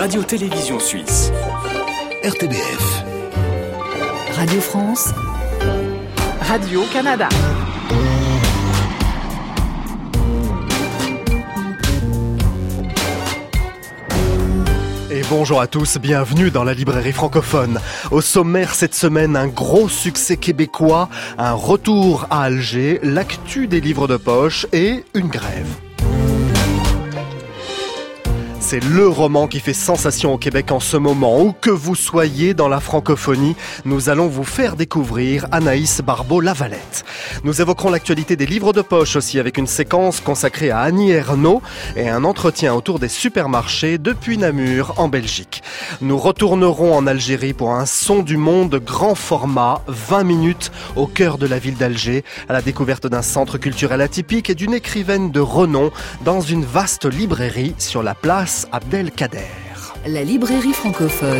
Radio-Télévision Suisse. RTBF. Radio France. Radio-Canada. Et bonjour à tous, bienvenue dans la librairie francophone. Au sommaire cette semaine, un gros succès québécois, un retour à Alger, l'actu des livres de poche et une grève. C'est le roman qui fait sensation au Québec en ce moment. Où que vous soyez dans la francophonie, nous allons vous faire découvrir Anaïs Barbeau-Lavalette. Nous évoquerons l'actualité des livres de poche aussi avec une séquence consacrée à Annie Ernaux et un entretien autour des supermarchés depuis Namur en Belgique. Nous retournerons en Algérie pour un son du monde grand format, 20 minutes au cœur de la ville d'Alger, à la découverte d'un centre culturel atypique et d'une écrivaine de renom dans une vaste librairie sur la place Abdelkader. La librairie francophone.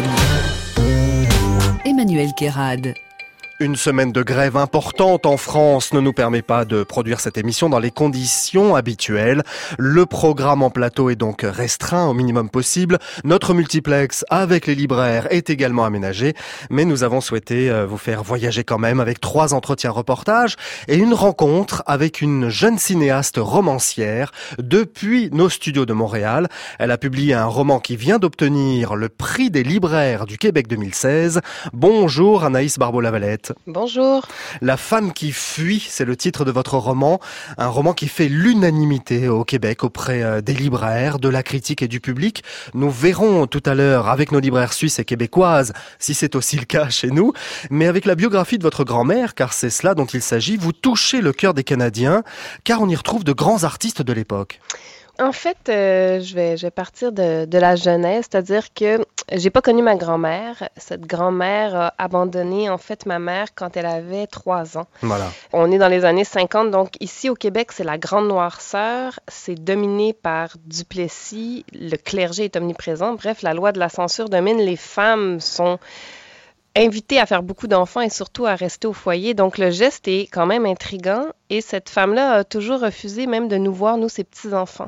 Emmanuel Kérad. Une semaine de grève importante en France ne nous permet pas de produire cette émission dans les conditions habituelles. Le programme en plateau est donc restreint au minimum possible. Notre multiplex avec les libraires est également aménagé, mais nous avons souhaité vous faire voyager quand même avec 3 entretiens reportages et une rencontre avec une jeune cinéaste romancière depuis nos studios de Montréal. Elle a publié un roman qui vient d'obtenir le prix des libraires du Québec 2016. Bonjour Anaïs Barbeau-Lavalette. Bonjour. La femme qui fuit, c'est le titre de votre roman. Un roman qui fait l'unanimité au Québec auprès des libraires, de la critique et du public. Nous verrons tout à l'heure avec nos libraires suisses et québécoises si c'est aussi le cas chez nous. Mais avec la biographie de votre grand-mère, car c'est cela dont il s'agit, vous touchez le cœur des Canadiens, car on y retrouve de grands artistes de l'époque. En fait, je vais partir de la jeunesse, c'est-à-dire que j'ai pas connu ma grand-mère. Cette grand-mère a abandonné, en fait, ma mère quand elle avait 3 ans. Voilà. On est dans les années 50, donc ici au Québec, c'est la grande noirceur. C'est dominé par Duplessis. Le clergé est omniprésent. Bref, la loi de la censure domine. Les femmes sont invitée à faire beaucoup d'enfants et surtout à rester au foyer. Donc, le geste est quand même intriguant. Et cette femme-là a toujours refusé même de nous voir, nous, ses petits-enfants.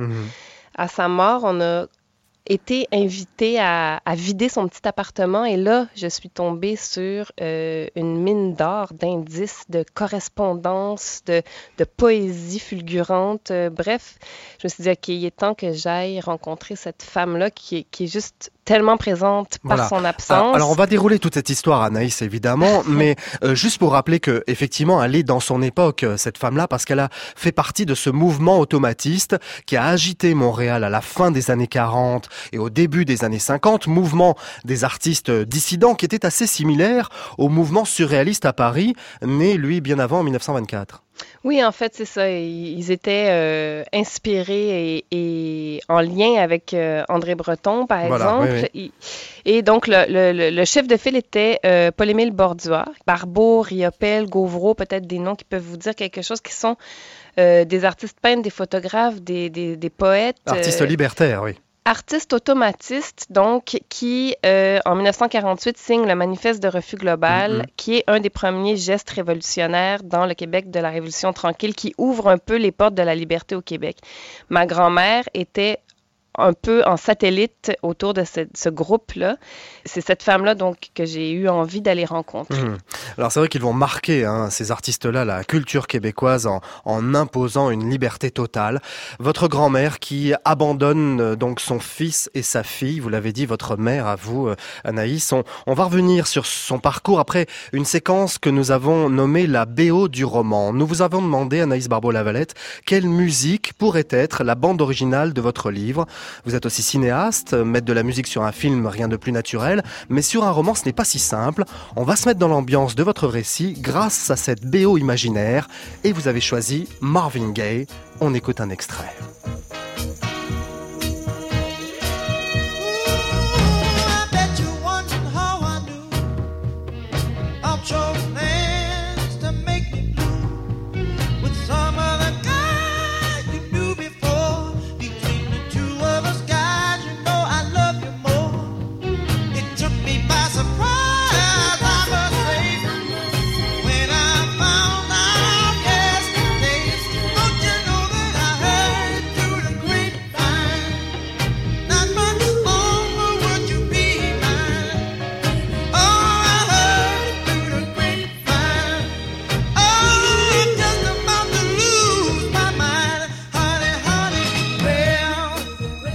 À sa mort, on a été invité à vider son petit appartement. Et là, je suis tombée sur une mine d'or, d'indices, de correspondances, de poésie fulgurante. Bref, je me suis dit, OK, il est temps que j'aille rencontrer cette femme-là qui est juste tellement présente par son absence. Alors, on va dérouler toute cette histoire, Anaïs, évidemment, mais juste pour rappeler que effectivement, elle est dans son époque, cette femme-là, parce qu'elle a fait partie de ce mouvement automatiste qui a agité Montréal à la fin des années 40 et au début des années 50, mouvement des artistes dissidents qui était assez similaire au mouvement surréaliste à Paris, né, lui, bien avant, en 1924. Oui, en fait, c'est ça. Ils étaient inspirés et en lien avec André Breton, par exemple. Oui. Et donc, le chef de file était Paul-Émile Bordua. Barbeau, Riopelle, Gauvreau, peut-être des noms qui peuvent vous dire quelque chose, qui sont des artistes peintres, des photographes, des poètes. Artistes libertaires, oui. Artiste automatiste, donc, qui, en 1948, signe le Manifeste de refus global, qui est un des premiers gestes révolutionnaires dans le Québec de la Révolution tranquille, qui ouvre un peu les portes de la liberté au Québec. Ma grand-mère était un peu en satellite autour de ce groupe-là. C'est cette femme-là, donc, que j'ai eu envie d'aller rencontrer. Alors, c'est vrai qu'ils vont marquer, ces artistes-là, la culture québécoise en imposant une liberté totale. Votre grand-mère qui abandonne donc son fils et sa fille, vous l'avez dit, votre mère à vous, Anaïs. On va revenir sur son parcours après une séquence que nous avons nommée la BO du roman. Nous vous avons demandé, Anaïs Barbeau-Lavalette, quelle musique pourrait être la bande originale de votre livre. Vous êtes aussi cinéaste, mettre de la musique sur un film, rien de plus naturel, mais sur un roman, ce n'est pas si simple. On va se mettre dans l'ambiance de votre récit grâce à cette BO imaginaire et vous avez choisi Marvin Gaye. On écoute un extrait.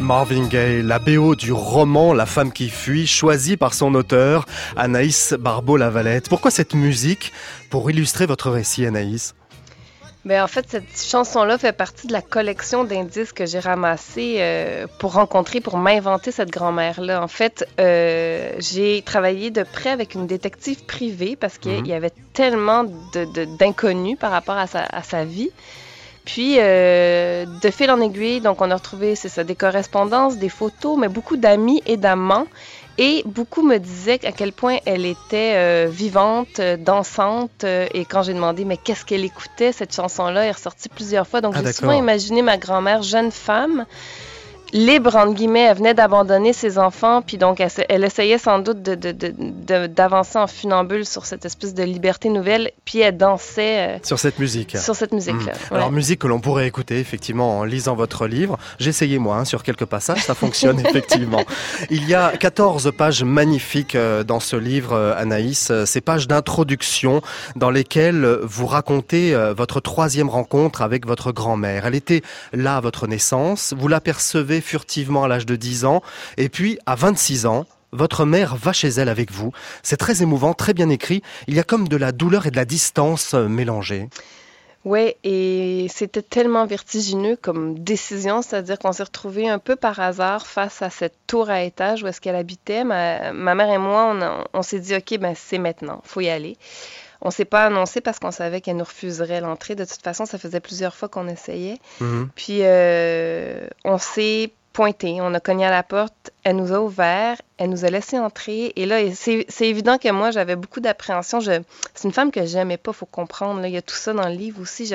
Marvin Gaye, la BO du roman La femme qui fuit, choisie par son auteur, Anaïs Barbeau-Lavalette. Pourquoi cette musique pour illustrer votre récit, Anaïs? En fait, cette chanson-là fait partie de la collection d'indices que j'ai ramassés pour m'inventer cette grand-mère-là. En fait, j'ai travaillé de près avec une détective privée parce qu'il y avait tellement d'inconnus par rapport à sa vie. Puis, de fil en aiguille, donc on a retrouvé, des correspondances, des photos, mais beaucoup d'amis et d'amants. Et beaucoup me disaient à quel point elle était vivante, dansante. Et quand j'ai demandé, mais qu'est-ce qu'elle écoutait, cette chanson-là est ressortie plusieurs fois. Donc, j'ai souvent imaginé ma grand-mère, jeune femme, libre, entre guillemets. Elle venait d'abandonner ses enfants, puis donc elle essayait sans doute d'avancer en funambule sur cette espèce de liberté nouvelle, puis elle dansait sur cette musique. Sur cette musique-là. Ouais. Alors, musique que l'on pourrait écouter, effectivement, en lisant votre livre. J'ai essayé, moi, sur quelques passages, ça fonctionne, effectivement. Il y a 14 pages magnifiques dans ce livre, Anaïs, ces pages d'introduction dans lesquelles vous racontez votre 3e rencontre avec votre grand-mère. Elle était là à votre naissance, vous l'apercevez furtivement à l'âge de 10 ans, et puis à 26 ans, votre mère va chez elle avec vous. C'est très émouvant, très bien écrit. Il y a comme de la douleur et de la distance mélangées. Oui, et c'était tellement vertigineux comme décision, c'est-à-dire qu'on s'est retrouvés un peu par hasard face à cette tour à étage où est-ce qu'elle habitait. Ma mère et moi, on s'est dit, OK, c'est maintenant, il faut y aller. On ne s'est pas annoncé parce qu'on savait qu'elle nous refuserait l'entrée. De toute façon, ça faisait plusieurs fois qu'on essayait. Puis, on s'est pointé, on a cogné à la porte, elle nous a ouvert, elle nous a laissé entrer. Et là, c'est évident que moi, j'avais beaucoup d'appréhension. C'est une femme que j'aimais pas, il faut comprendre. Là. Il y a tout ça dans le livre aussi.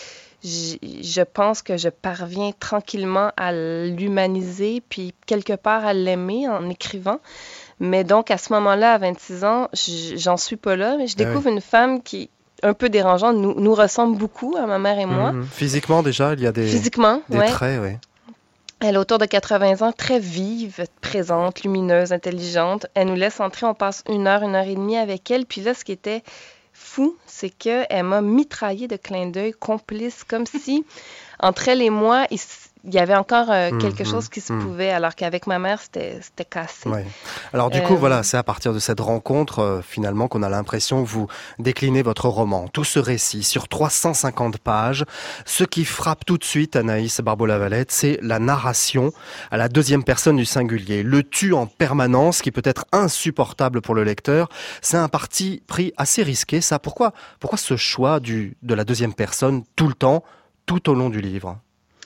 Je pense que je parviens tranquillement à l'humaniser, puis quelque part à l'aimer en écrivant. Mais donc, à ce moment-là, à 26 ans, j'en suis pas là. Mais je découvre une femme qui, un peu dérangeante, nous ressemble beaucoup à ma mère et moi. Physiquement, déjà, il y a des traits, oui. Elle est autour de 80 ans, très vive, présente, lumineuse, intelligente. Elle nous laisse entrer, on passe 1 heure et demie avec elle. Puis là, ce qui était fou, c'est qu'elle m'a mitraillé de clins d'œil complices, comme si, entre elle et moi, il y avait encore quelque chose qui se pouvait, alors qu'avec ma mère, c'était cassé. Ouais. Alors du coup, voilà, c'est à partir de cette rencontre, finalement, qu'on a l'impression que vous déclinez votre roman. Tout ce récit sur 350 pages. Ce qui frappe tout de suite, Anaïs Barbeau-Lavalette, c'est la narration à la 2e personne du singulier. Le tu en permanence, qui peut être insupportable pour le lecteur. C'est un parti pris assez risqué, ça. Pourquoi ce choix de la 2e personne tout le temps, tout au long du livre?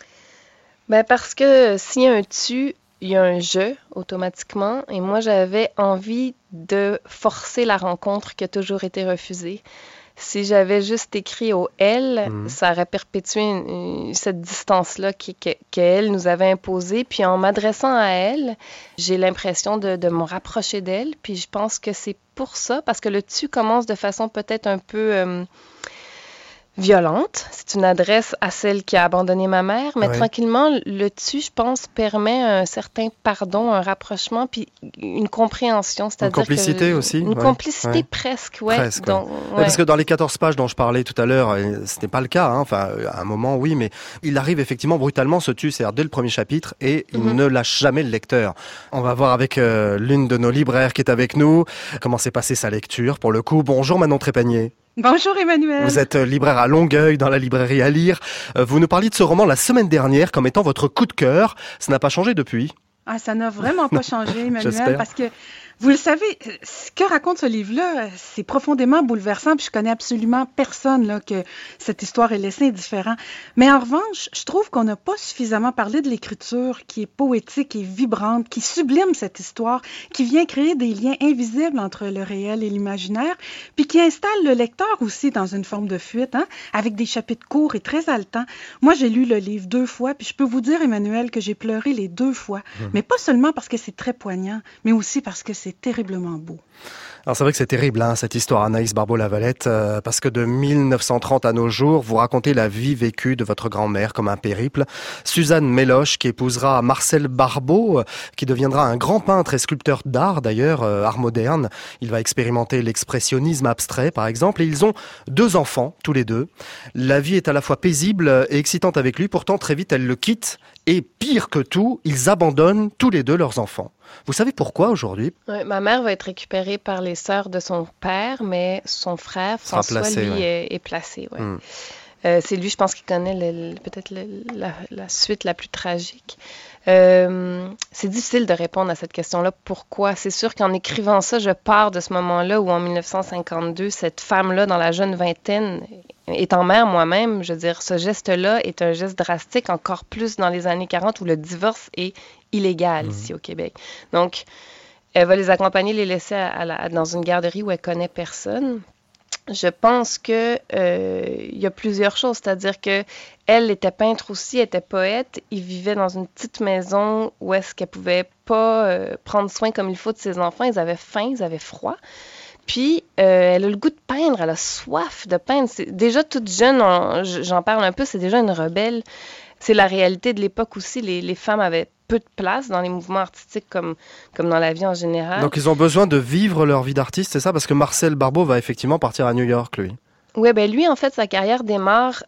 Parce que s'il y a un tu, il y a un je automatiquement. Et moi, j'avais envie de forcer la rencontre qui a toujours été refusée. Si j'avais juste écrit au elle, ça aurait perpétué cette distance-là qu'elle nous avait imposée. Puis en m'adressant à elle, j'ai l'impression de me rapprocher d'elle. Puis je pense que c'est pour ça, parce que le tu commence de façon peut-être un peu violente. C'est une adresse à celle qui a abandonné ma mère, mais tranquillement, le tu, je pense, permet un certain pardon, un rapprochement, puis une compréhension. C'est-à-dire une complicité aussi? Une complicité presque, Presque, donc, parce que dans les 14 pages dont je parlais tout à l'heure, ce n'est pas le cas, hein. Enfin, à un moment, oui, mais il arrive effectivement brutalement, ce tu, c'est-à-dire dès le premier chapitre, et il ne lâche jamais le lecteur. On va voir avec l'une de nos libraires qui est avec nous, comment s'est passée sa lecture, pour le coup. Bonjour Manon Trépanier. Bonjour Emmanuel. Vous êtes libraire à Longueuil, dans la librairie à lire. Vous nous parliez de ce roman la semaine dernière comme étant votre coup de cœur. Ça n'a pas changé depuis? Ça n'a vraiment pas changé, Emmanuel, parce que vous le savez, ce que raconte ce livre-là, c'est profondément bouleversant, puis je connais absolument personne là, que cette histoire ait laissé indifférent. Mais en revanche, je trouve qu'on n'a pas suffisamment parlé de l'écriture qui est poétique et vibrante, qui sublime cette histoire, qui vient créer des liens invisibles entre le réel et l'imaginaire, puis qui installe le lecteur aussi dans une forme de fuite, avec des chapitres courts et très haletants. Moi, j'ai lu le livre 2 fois, puis je peux vous dire, Emmanuel, que j'ai pleuré les 2 fois. Mais pas seulement parce que c'est très poignant, mais aussi parce que c'est terriblement beau. Alors c'est vrai que c'est terrible cette histoire, Anaïs Barbeau-Lavalette, parce que de 1930 à nos jours, vous racontez la vie vécue de votre grand-mère comme un périple. Suzanne Méloche qui épousera Marcel Barbeau, qui deviendra un grand peintre et sculpteur d'art d'ailleurs, art moderne. Il va expérimenter l'expressionnisme abstrait par exemple, et ils ont 2 enfants tous les deux. La vie est à la fois paisible et excitante avec lui, pourtant très vite elle le quitte et pire que tout, ils abandonnent tous les 2 leurs enfants. Vous savez pourquoi aujourd'hui? Ouais, ma mère va être récupérée par les sœurs de son père, mais son frère, François, lui, est placé. Ouais. C'est lui, je pense, qui connaît peut-être la suite la plus tragique. C'est difficile de répondre à cette question-là. Pourquoi? C'est sûr qu'en écrivant ça, je pars de ce moment-là où, en 1952, cette femme-là, dans la jeune vingtaine, étant mère moi-même, je veux dire, ce geste-là est un geste drastique, encore plus dans les années 40 où le divorce est illégal ici au Québec. Donc, elle va les accompagner, les laisser dans une garderie où elle connaît personne. Je pense que y a plusieurs choses, c'est-à-dire que elle était peintre aussi, elle était poète, ils vivaient dans une petite maison où est-ce qu'elle pouvait pas prendre soin comme il faut de ses enfants, ils avaient faim, ils avaient froid. Puis, elle a le goût de peindre, elle a soif de peindre. C'est déjà toute jeune, j'en parle un peu, c'est déjà une rebelle. C'est la réalité de l'époque aussi, les femmes avaient peu de place dans les mouvements artistiques comme dans la vie en général. Donc ils ont besoin de vivre leur vie d'artiste, c'est ça? Parce que Marcel Barbeau va effectivement partir à New York, lui. Oui, ben lui, en fait, sa carrière démarre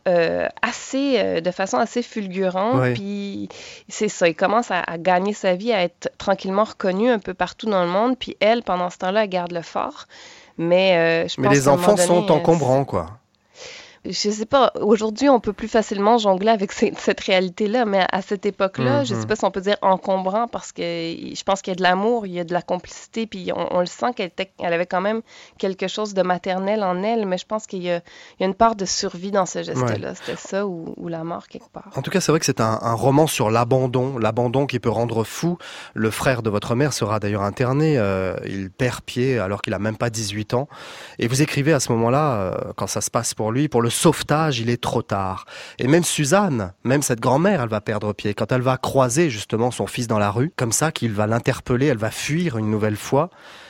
de façon assez fulgurante. Oui. Puis c'est ça, il commence à gagner sa vie, à être tranquillement reconnu un peu partout dans le monde. Puis elle, pendant ce temps-là, elle garde le fort. Mais je pense les enfants sont encombrants, quoi. Je sais pas, aujourd'hui, on peut plus facilement jongler avec cette réalité-là, mais à cette époque-là, je sais pas si on peut dire encombrant, parce que je pense qu'il y a de l'amour, il y a de la complicité, puis on le sent qu'elle avait quand même quelque chose de maternel en elle, mais je pense qu'il y a une part de survie dans ce geste-là. Ouais. C'était ça ou la mort quelque part. En tout cas, c'est vrai que c'est un roman sur l'abandon qui peut rendre fou. Le frère de votre mère sera d'ailleurs interné, il perd pied alors qu'il a même pas 18 ans. Et vous écrivez à ce moment-là, quand ça se passe pour lui, pour le sauvetage, il est trop tard. Et même Suzanne, même cette grand-mère, elle va perdre pied. Quand elle va croiser justement son fils dans la rue, comme ça qu'il va l'interpeller, elle va fuir une nouvelle fois.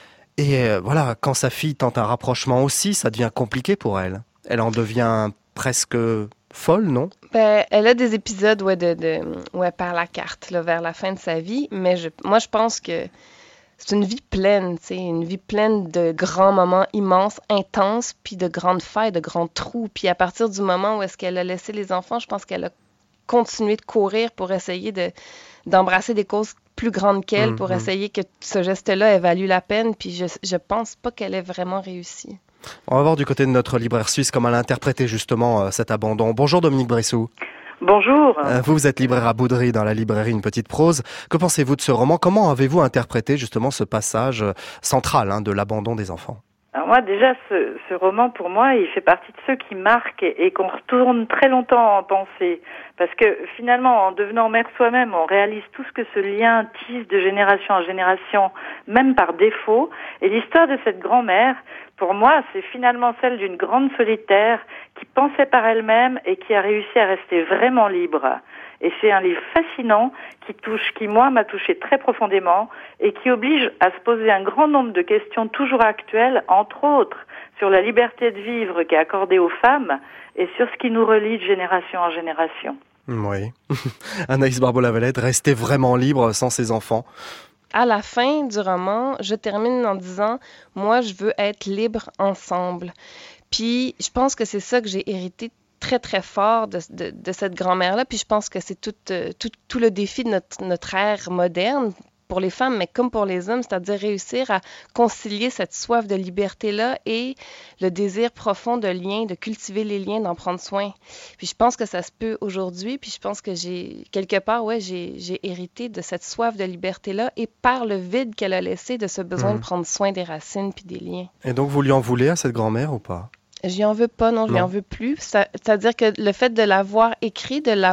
Et voilà, quand sa fille tente un rapprochement aussi, ça devient compliqué pour elle. Elle en devient presque folle, non? Ben, elle a des épisodes où elle perd la carte là, vers la fin de sa vie, mais moi je pense que c'est une vie pleine, tu sais, une vie pleine de grands moments immenses, intenses, puis de grandes failles, de grands trous. Puis à partir du moment où est-ce qu'elle a laissé les enfants, je pense qu'elle a continué de courir pour essayer d'embrasser des causes plus grandes qu'elle, pour essayer que ce geste-là ait valu la peine. Puis je pense pas qu'elle ait vraiment réussi. On va voir du côté de notre libraire suisse comment elle a interprété justement cet abandon. Bonjour Dominique Brissou. Bonjour. Vous êtes libraire à Boudry dans la librairie Une Petite Prose. Que pensez-vous de ce roman? Comment avez-vous interprété justement ce passage central de l'abandon des enfants? Alors moi déjà, ce roman pour moi, il fait partie de ceux qui marquent et qu'on retourne très longtemps en pensée. Parce que finalement, en devenant mère soi-même, on réalise tout ce que ce lien tisse de génération en génération, même par défaut. Et l'histoire de cette grand-mère, pour moi, c'est finalement celle d'une grande solitaire qui pensait par elle-même et qui a réussi à rester vraiment libre. Et c'est un livre fascinant qui moi, m'a touché très profondément et qui oblige à se poser un grand nombre de questions toujours actuelles, entre autres sur la liberté de vivre qui est accordée aux femmes et sur ce qui nous relie de génération en génération. Oui. Anaïs Barbeau-Lavalette, rester vraiment libre sans ses enfants. À la fin du roman, je termine en disant « Moi, je veux être libre ensemble ». Puis, je pense que c'est ça que j'ai hérité très, très fort de cette grand-mère-là. Puis, je pense que c'est tout le défi de notre ère moderne pour les femmes, mais comme pour les hommes, c'est-à-dire réussir à concilier cette soif de liberté-là et le désir profond de lien, de cultiver les liens, d'en prendre soin. Puis je pense que ça se peut aujourd'hui, puis je pense que quelque part, j'ai hérité de cette soif de liberté-là et par le vide qu'elle a laissé de ce besoin de prendre soin des racines puis des liens. Et donc, vous lui en voulez à cette grand-mère ou pas? Je lui en veux pas, non, je lui en veux plus. C'est-à-dire que le fait de l'avoir écrit, de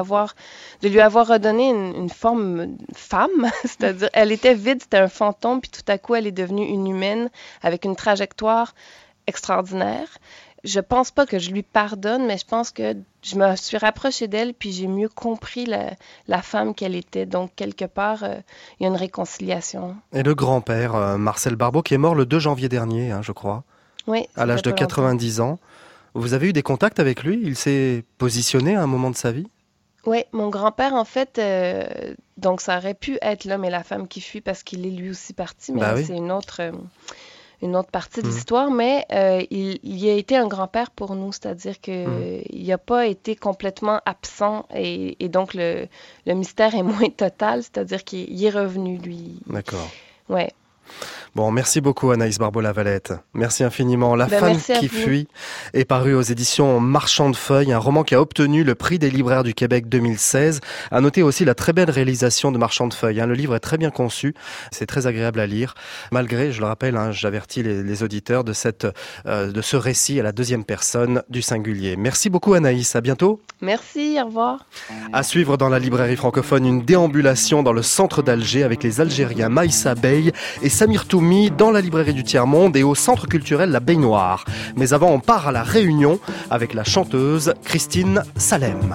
lui avoir redonné une forme femme, c'est-à-dire elle était vide, c'était un fantôme, puis tout à coup elle est devenue une humaine avec une trajectoire extraordinaire. Je pense pas que je lui pardonne, mais je pense que je me suis rapprochée d'elle, puis j'ai mieux compris la femme qu'elle était. Donc, quelque part, il y a une réconciliation. Et le grand-père, Marcel Barbeau, qui est mort le 2 janvier dernier, je crois, oui, à l'âge de 90 ans. Vous avez eu des contacts avec lui? Il s'est positionné à un moment de sa vie? Oui, mon grand-père, en fait, donc ça aurait pu être l'homme et la femme qui fuient parce qu'il est lui aussi parti, mais oui. C'est une autre partie de l'histoire, mais il a été un grand-père pour nous, c'est-à-dire qu'il n'a pas été complètement absent et donc le mystère est moins total, c'est-à-dire qu'il est revenu, lui. D'accord. Ouais. Bon, merci beaucoup Anaïs Barbeau-Lavalette. Merci infiniment. La femme qui fuit est parue aux éditions Marchand de Feuilles, un roman qui a obtenu le prix des libraires du Québec 2016. À noter aussi la très belle réalisation de Marchand de Feuilles. Le livre est très bien conçu, c'est très agréable à lire. Malgré, je le rappelle, j'avertis les auditeurs de ce récit à la deuxième personne du singulier. Merci beaucoup Anaïs, à bientôt. Merci, au revoir. À suivre dans la librairie francophone, une déambulation dans le centre d'Alger avec les Algériens Maïssa Bey et Samir Toumi dans la librairie du Tiers-Monde et au centre culturel La Baignoire. Mais avant, on part à la Réunion avec la chanteuse Christine Salem.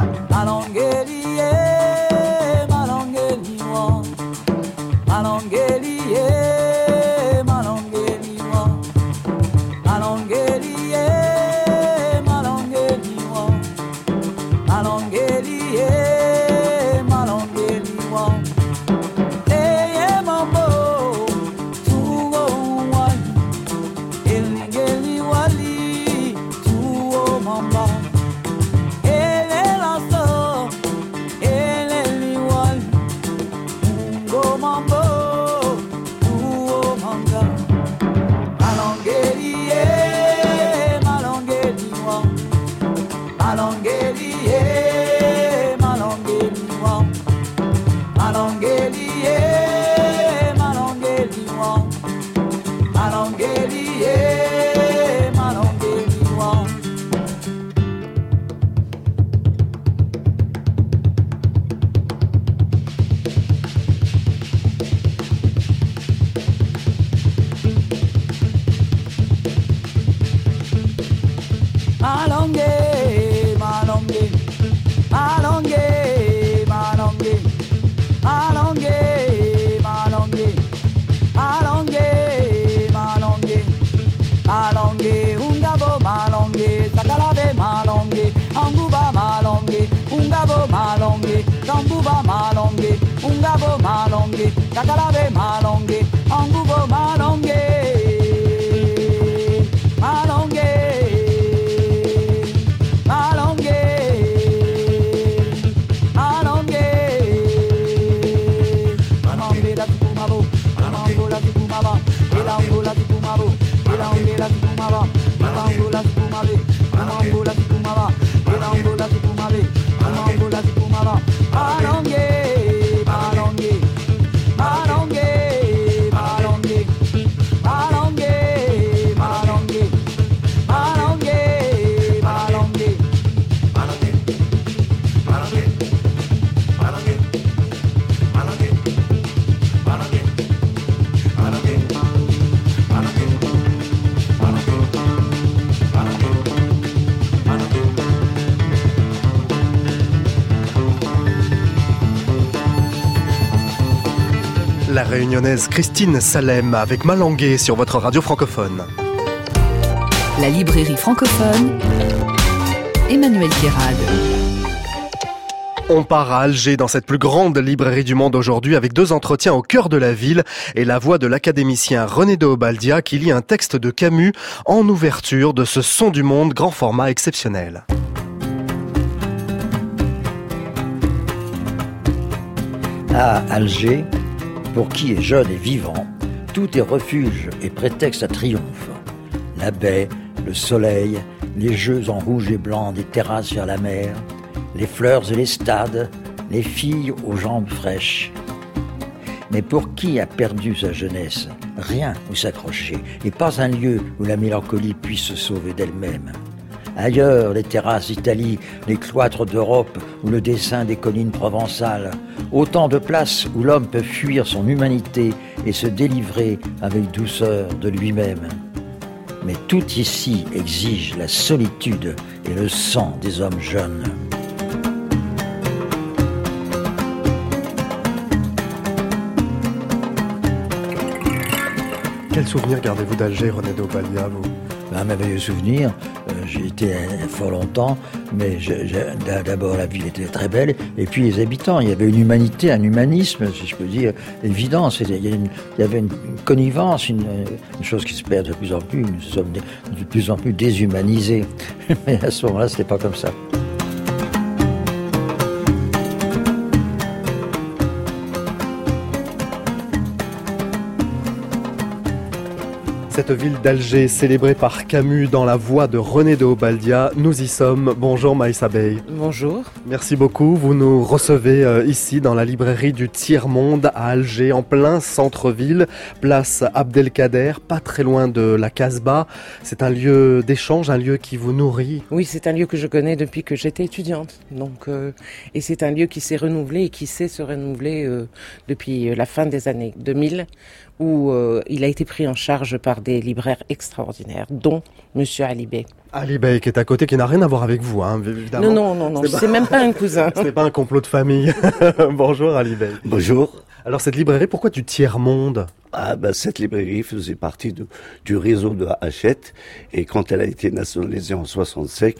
Takalave malonge, angubo malonge, malonge, malonge, malonge. Malonge la tukumabo, malongo la tukumaba, elango la tukumabo, elange la tukumaba, elango la tukumabe, elango la tukumaba, elango la tukumabe, elango la tukumaba, malonge. La réunionnaise Christine Salem avec Malangué sur votre radio francophone. La librairie francophone, Emmanuel Guérard. On part à Alger dans cette plus grande librairie du monde aujourd'hui avec 2 entretiens au cœur de la ville et la voix de l'académicien René de Obaldia qui lit un texte de Camus en ouverture de ce Son du monde grand format exceptionnel. À Alger, pour qui est jeune et vivant, tout est refuge et prétexte à triomphe. La baie, le soleil, les jeux en rouge et blanc des terrasses vers la mer, les fleurs et les stades, les filles aux jambes fraîches. Mais pour qui a perdu sa jeunesse, rien où s'accrocher, et pas un lieu où la mélancolie puisse se sauver d'elle-même. Ailleurs, les terrasses d'Italie, les cloîtres d'Europe ou le dessin des collines provençales. Autant de places où l'homme peut fuir son humanité et se délivrer avec douceur de lui-même. mais tout ici exige la solitude et le sang des hommes jeunes. Quel souvenir gardez-vous d'Alger, René de Obaliah, vous ? Un merveilleux souvenir. J'y étais fort longtemps, mais d'abord la ville était très belle, et puis les habitants, il y avait une humanité, un humanisme, si je peux dire, évident. Il y avait une connivence, une chose qui se perd de plus en plus. Nous sommes de plus en plus déshumanisés. Mais à ce moment-là, c'était pas comme ça. Cette ville d'Alger, célébrée par Camus dans la voix de René de Obaliah, nous y sommes. Bonjour Maïssa Bey. Bonjour. Merci beaucoup. Vous nous recevez ici dans la librairie du Tiers-Monde à Alger, en plein centre-ville, place Abdelkader, pas très loin de la Casbah. C'est un lieu d'échange, un lieu qui vous nourrit. Oui, c'est un lieu que je connais depuis que j'étais étudiante. Et c'est un lieu qui s'est renouvelé et qui sait se renouveler depuis la fin des années 2000. Où il a été pris en charge par des libraires extraordinaires, dont Monsieur Ali Bey. Ali Bey qui est à côté, qui n'a rien à voir avec vous, hein, évidemment. Non, c'est même pas un cousin. Ce n'est pas un complot de famille. Bonjour Ali Bey. Bonjour. Alors cette librairie, pourquoi du Tiers-Monde ? Cette librairie faisait partie du réseau de Hachette, et quand elle a été nationalisée en 65,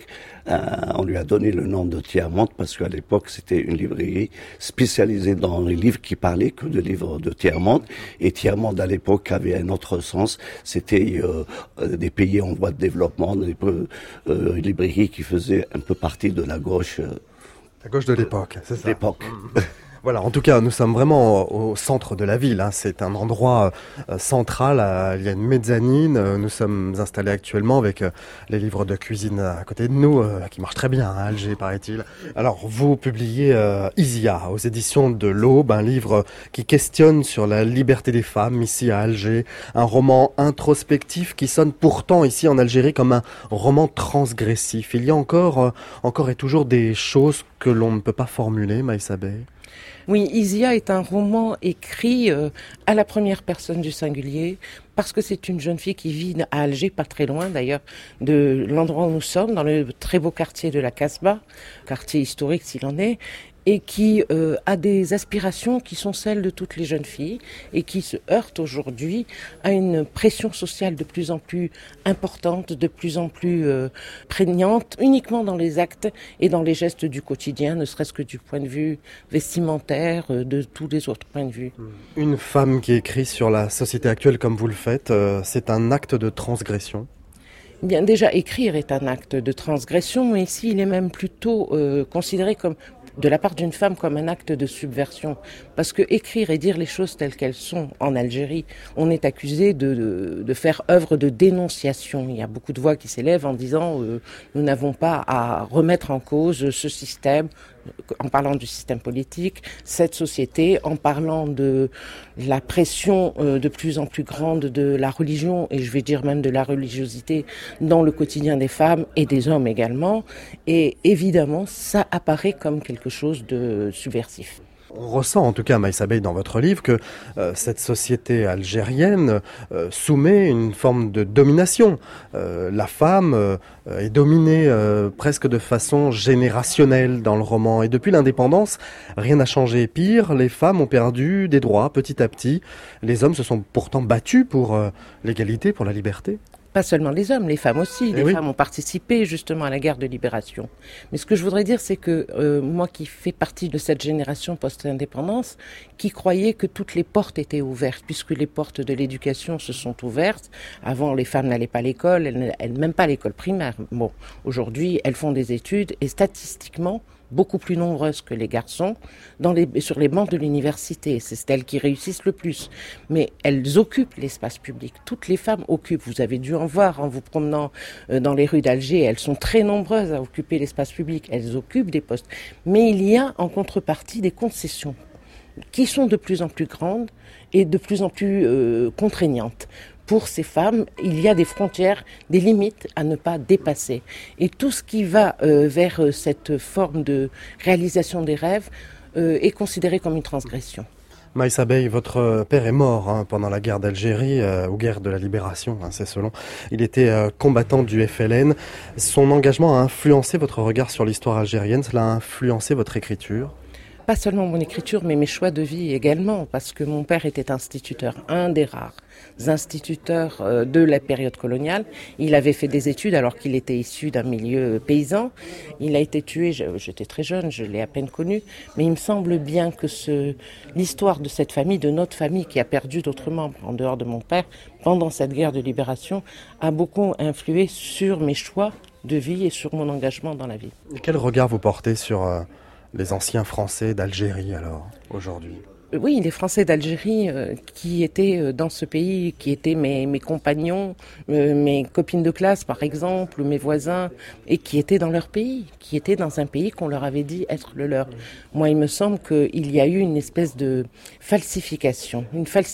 on lui a donné le nom de Tiers-Monde parce qu'à l'époque c'était une librairie spécialisée dans les livres qui parlaient que de livres de Tiers-Monde, et Tiers-Monde à l'époque avait un autre sens, c'était des pays en voie de développement, des librairies qui faisaient un peu partie de la gauche. La gauche de l'époque, c'est ça. L'époque. Voilà, en tout cas, nous sommes vraiment au centre de la ville. Hein. C'est un endroit central. Il y a une mezzanine. Nous sommes installés actuellement avec les livres de cuisine à côté de nous, qui marchent très bien à Alger, paraît-il. Alors, vous publiez Isia aux éditions de l'Aube, un livre qui questionne sur la liberté des femmes ici à Alger. Un roman introspectif qui sonne pourtant ici en Algérie comme un roman transgressif. Il y a encore et toujours des choses que l'on ne peut pas formuler, Maïssa Bey. Oui, Isia est un roman écrit à la première personne du singulier, parce que c'est une jeune fille qui vit à Alger, pas très loin d'ailleurs de l'endroit où nous sommes, dans le très beau quartier de la Casbah, quartier historique s'il en est, et qui a des aspirations qui sont celles de toutes les jeunes filles et qui se heurte aujourd'hui à une pression sociale de plus en plus importante, de plus en plus prégnante, uniquement dans les actes et dans les gestes du quotidien, ne serait-ce que du point de vue vestimentaire, de tous les autres points de vue. Une femme qui écrit sur la société actuelle comme vous le faites, c'est un acte de transgression ? Bien, déjà, écrire est un acte de transgression, mais ici, il est même plutôt considéré comme de la part d'une femme comme un acte de subversion. Parce que écrire et dire les choses telles qu'elles sont en Algérie, on est accusé de faire œuvre de dénonciation. Il y a beaucoup de voix qui s'élèvent en disant nous n'avons pas à remettre en cause ce système, en parlant du système politique, cette société, en parlant de la pression de plus en plus grande de la religion, et je vais dire même de la religiosité, dans le quotidien des femmes et des hommes également. Et évidemment, ça apparaît comme quelque chose de subversif. On ressent en tout cas, Maïssa Bey, dans votre livre, que cette société algérienne soumet une forme de domination. La femme est dominée presque de façon générationnelle dans le roman. Et depuis l'indépendance, rien n'a changé. Pire, les femmes ont perdu des droits petit à petit. Les hommes se sont pourtant battus pour l'égalité, pour la liberté. Pas seulement les hommes, les femmes aussi. Les femmes ont participé justement à la guerre de libération. Mais ce que je voudrais dire, c'est que moi qui fais partie de cette génération post-indépendance, qui croyait que toutes les portes étaient ouvertes, puisque les portes de l'éducation se sont ouvertes. Avant, les femmes n'allaient pas à l'école, même pas à l'école primaire. Bon, aujourd'hui, elles font des études et statistiquement, beaucoup plus nombreuses que les garçons sur les bancs de l'université. C'est elles qui réussissent le plus. Mais elles occupent l'espace public. Toutes les femmes occupent. Vous avez dû en voir en vous promenant dans les rues d'Alger. Elles sont très nombreuses à occuper l'espace public. Elles occupent des postes. Mais il y a en contrepartie des concessions qui sont de plus en plus grandes et de plus en plus contraignantes. Pour ces femmes, il y a des frontières, des limites à ne pas dépasser. Et tout ce qui va vers cette forme de réalisation des rêves est considéré comme une transgression. Maïssa Bey, votre père est mort pendant la guerre d'Algérie, ou guerre de la libération, c'est selon. Il était combattant du FLN. Son engagement a influencé votre regard sur l'histoire algérienne, cela a influencé votre écriture? Pas seulement mon écriture, mais mes choix de vie également, parce que mon père était instituteur, un des rares instituteurs de la période coloniale. Il avait fait des études alors qu'il était issu d'un milieu paysan. Il a été tué, j'étais très jeune, je l'ai à peine connu, mais il me semble bien que l'histoire de cette famille, de notre famille qui a perdu d'autres membres en dehors de mon père, pendant cette guerre de libération, a beaucoup influé sur mes choix de vie et sur mon engagement dans la vie. Quel regard vous portez sur les anciens Français d'Algérie, alors, aujourd'hui? Oui, les Français d'Algérie qui étaient dans ce pays, qui étaient mes compagnons, mes copines de classe, par exemple, mes voisins, et qui étaient dans leur pays, qui étaient dans un pays qu'on leur avait dit être le leur. Moi, il me semble qu'il y a eu une espèce de falsification,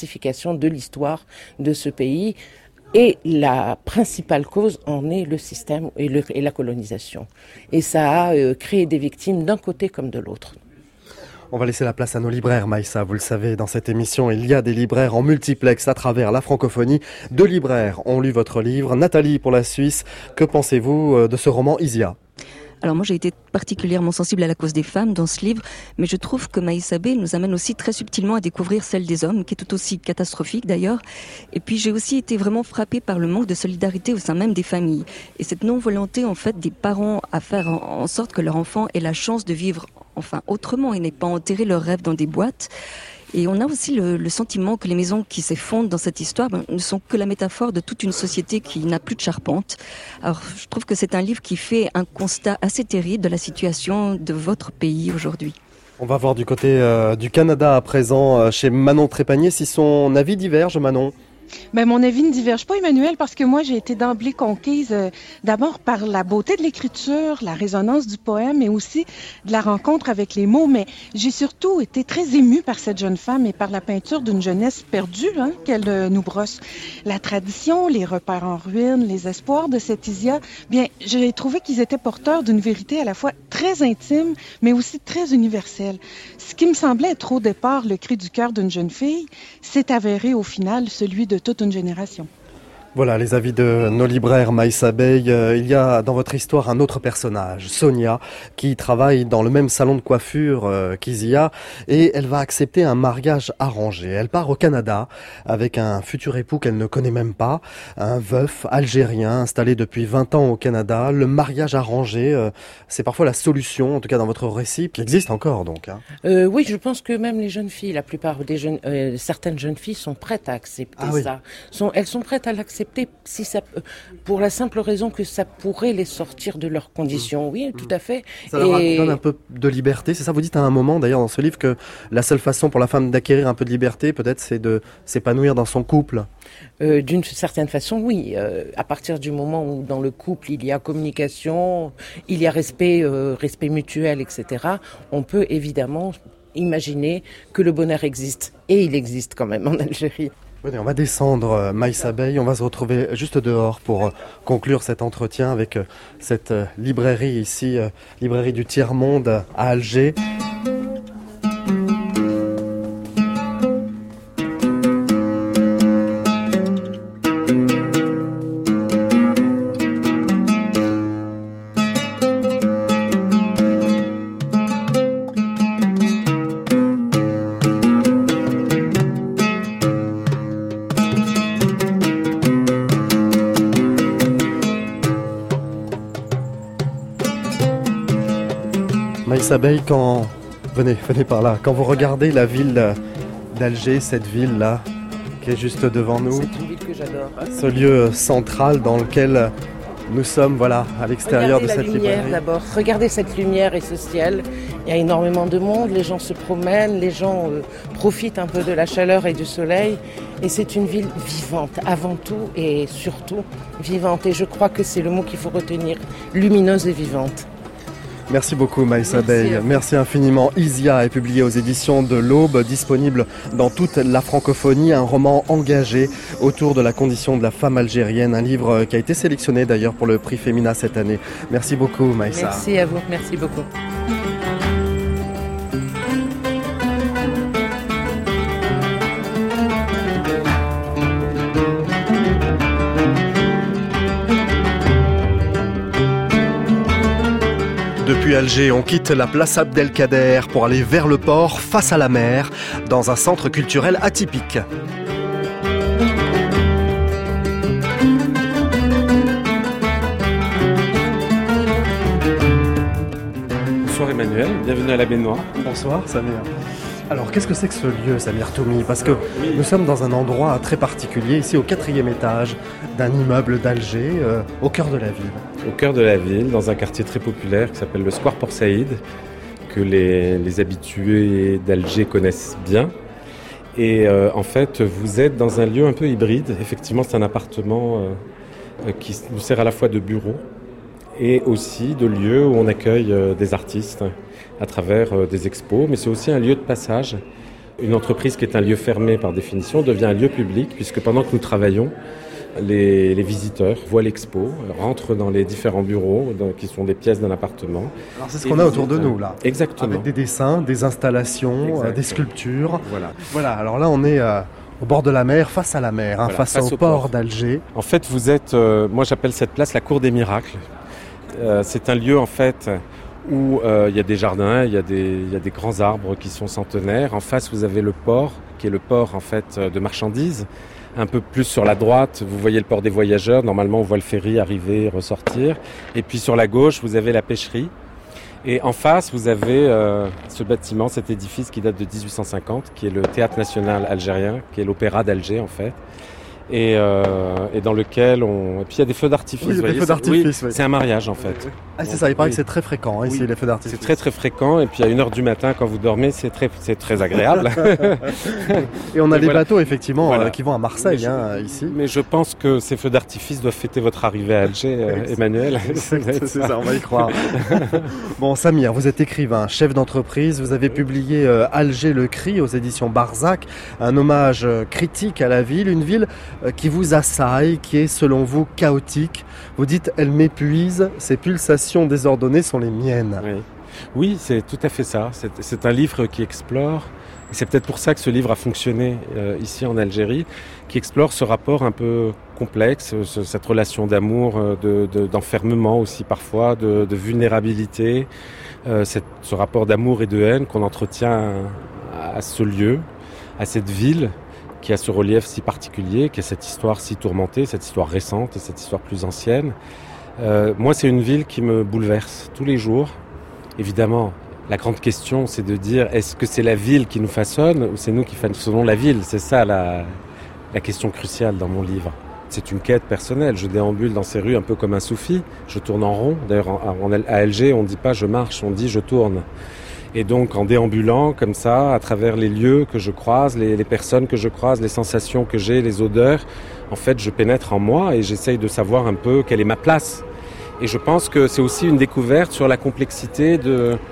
de l'histoire de ce pays. Et la principale cause en est le système et la colonisation. Et ça a créé des victimes d'un côté comme de l'autre. On va laisser la place à nos libraires, Maïssa. Vous le savez, dans cette émission, il y a des libraires en multiplex à travers la francophonie. 2 libraires ont lu votre livre. Nathalie, pour la Suisse, que pensez-vous de ce roman Isia ? Alors moi j'ai été particulièrement sensible à la cause des femmes dans ce livre, mais je trouve que Maïssa Bey nous amène aussi très subtilement à découvrir celle des hommes, qui est tout aussi catastrophique d'ailleurs. Et puis j'ai aussi été vraiment frappée par le manque de solidarité au sein même des familles. Et cette non-volonté en fait des parents à faire en sorte que leur enfant ait la chance de vivre autrement et n'ait pas enterré leurs rêves dans des boîtes. Et on a aussi le sentiment que les maisons qui s'effondrent dans cette histoire ne sont que la métaphore de toute une société qui n'a plus de charpente. Alors je trouve que c'est un livre qui fait un constat assez terrible de la situation de votre pays aujourd'hui. On va voir du côté du Canada à présent, chez Manon Trépanier, si son avis diverge, Manon. Ben, mon avis ne diverge pas, Emmanuel, parce que moi, j'ai été d'emblée conquise d'abord par la beauté de l'écriture, la résonance du poème et aussi de la rencontre avec les mots. Mais j'ai surtout été très émue par cette jeune femme et par la peinture d'une jeunesse perdue qu'elle nous brosse. La tradition, les repères en ruine, les espoirs de cette Isia, bien, j'ai trouvé qu'ils étaient porteurs d'une vérité à la fois très intime, mais aussi très universelle. Ce qui me semblait être au départ le cri du cœur d'une jeune fille, s'est avéré au final celui de toute une génération. Voilà les avis de nos libraires, Maïssa Bey. Il y a dans votre histoire un autre personnage, Sonia, qui travaille dans le même salon de coiffure qu'Isia, et elle va accepter un mariage arrangé. Elle part au Canada avec un futur époux qu'elle ne connaît même pas, un veuf algérien installé depuis 20 ans au Canada. Le mariage arrangé, c'est parfois la solution, en tout cas dans votre récit, qui existe encore donc. Oui, je pense que même les jeunes filles, la plupart des jeunes, certaines jeunes filles sont prêtes à accepter ça. Elles sont prêtes à l'accepter. Si ça, pour la simple raison que ça pourrait les sortir de leurs conditions. Oui, tout à fait. Ça leur donne un peu de liberté, c'est ça? Vous dites à un moment, d'ailleurs, dans ce livre, que la seule façon pour la femme d'acquérir un peu de liberté, peut-être, c'est de s'épanouir dans son couple. D'une certaine façon, oui. À partir du moment où dans le couple, il y a communication, il y a respect mutuel, etc., on peut évidemment imaginer que le bonheur existe. Et il existe quand même en Algérie. Oui, on va descendre, Maïssa Bey. On va se retrouver juste dehors pour conclure cet entretien avec cette librairie ici, librairie du Tiers-Monde à Alger. Maïssa Bey, venez par là, quand vous regardez la ville d'Alger, cette ville-là, qui est juste devant nous, c'est une ville que j'adore. Ce lieu central dans lequel nous sommes, voilà, à l'extérieur de cette librairie. Regardez la lumière d'abord, regardez cette lumière et ce ciel. Il y a énormément de monde, les gens se promènent, les gens profitent un peu de la chaleur et du soleil. Et c'est une ville vivante, avant tout et surtout vivante. Et je crois que c'est le mot qu'il faut retenir, lumineuse et vivante. Merci beaucoup Maïssa Bey, merci infiniment. Isia est publié aux éditions de l'Aube, disponible dans toute la francophonie, un roman engagé autour de la condition de la femme algérienne, un livre qui a été sélectionné d'ailleurs pour le prix Femina cette année. Merci beaucoup Maïssa. Merci à vous, merci beaucoup. Depuis Alger, on quitte la place Abdelkader pour aller vers le port, face à la mer, dans un centre culturel atypique. Bonsoir Emmanuel, bienvenue à la baignoire. Bonsoir Samir. Alors qu'est-ce que c'est que ce lieu, Samir Toumi? Parce que nous sommes dans un endroit très particulier, ici au 4e étage d'un immeuble d'Alger, au cœur de la ville. Au cœur de la ville, dans un quartier très populaire qui s'appelle le Square Port Saïd, que les habitués d'Alger connaissent bien. Et en fait, vous êtes dans un lieu un peu hybride. Effectivement, c'est un appartement qui nous sert à la fois de bureau et aussi de lieu où on accueille des artistes à travers des expos, mais c'est aussi un lieu de passage. Une entreprise qui est un lieu fermé par définition devient un lieu public, puisque pendant que nous travaillons, les visiteurs voient l'expo, rentrent dans les différents bureaux qui sont des pièces d'un appartement. Alors c'est ce qu'on a autour de nous là. Exactement. Avec des dessins, des installations, des sculptures. Voilà, alors là on est au bord de la mer, face à la mer, face au port d'Alger. En fait vous êtes, moi j'appelle cette place la cour des miracles. C'est un lieu en fait où il y a des jardins, il y a des grands arbres qui sont centenaires. En face, vous avez le port, qui est le port en fait de marchandises. Un peu plus sur la droite, vous voyez le port des voyageurs. Normalement, on voit le ferry arriver, ressortir. Et puis sur la gauche, vous avez la pêcherie. Et en face, vous avez ce bâtiment, cet édifice qui date de 1850, qui est le Théâtre National Algérien, qui est l'Opéra d'Alger en fait. Et dans lequel et puis il y a des feux d'artifice. Oui, des feux d'artifice, oui. C'est un mariage en fait. Ah, c'est ça, il paraît que c'est très fréquent ici, les feux d'artifice. C'est très très fréquent, et puis à 1h du matin quand vous dormez, c'est très agréable. Et on a des bateaux effectivement qui vont à Marseille ici. Mais je pense que ces feux d'artifice doivent fêter votre arrivée à Alger, Emmanuel. C'est ça, on va y croire. Bon, Samir, vous êtes écrivain, chef d'entreprise, vous avez publié Alger le cri aux éditions Barzac, un hommage critique à la ville, une ville qui vous assaille, qui est selon vous chaotique. Vous dites, elle m'épuise, ses pulsations désordonnées sont les miennes. Oui, c'est tout à fait ça. C'est un livre qui explore, et c'est peut-être pour ça que ce livre a fonctionné ici en Algérie, qui explore ce rapport un peu complexe, cette relation d'amour, d'enfermement aussi parfois, de vulnérabilité, ce rapport d'amour et de haine qu'on entretient à ce lieu, à cette ville, qui a ce relief si particulier, qui a cette histoire si tourmentée, cette histoire récente et cette histoire plus ancienne. Moi, c'est une ville qui me bouleverse tous les jours. Évidemment, la grande question, c'est de dire, est-ce que c'est la ville qui nous façonne ou c'est nous qui façonnons la ville? C'est ça la question cruciale dans mon livre. C'est une quête personnelle. Je déambule dans ces rues un peu comme un soufi. Je tourne en rond. D'ailleurs, à Alger, on ne dit pas « je marche », on dit « je tourne ». Et donc, en déambulant comme ça, à travers les lieux que je croise, les personnes que je croise, les sensations que j'ai, les odeurs, en fait, je pénètre en moi et j'essaye de savoir un peu quelle est ma place. Et je pense que c'est aussi une découverte sur la complexité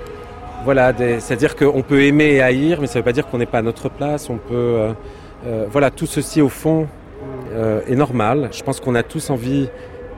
c'est-à-dire qu'on peut aimer et haïr, mais ça ne veut pas dire qu'on n'est pas à notre place. On peut, tout ceci au fond est normal. Je pense qu'on a tous envie